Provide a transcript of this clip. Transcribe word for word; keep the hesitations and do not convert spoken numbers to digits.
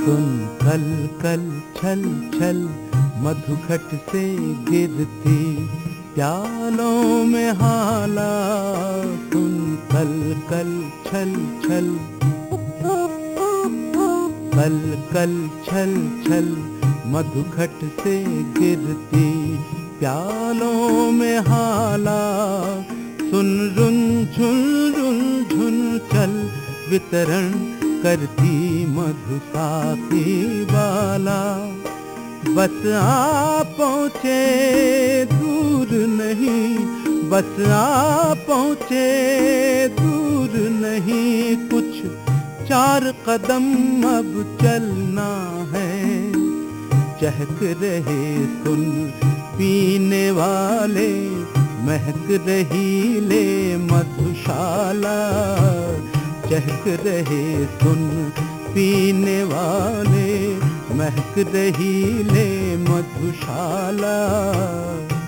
सुन कल कल छल छल मधुघट से गिरती प्यालों में हाला। सुन कल कल छल छल कल कल छल छल मधुघट से गिरती प्यालों में हाला। सुन रुन झुन रुन झुन चल वितरण करती मधुसाकी बाला। बस आ पहुँचे दूर नहीं, बस आ पहुँचे दूर नहीं, कुछ चार कदम अब चलना है। चहक रहे सुन पीने वाले, महक रही ले मधुशाला। चहक रहे सुन पीने वाले, महक रही ले मधुशाला।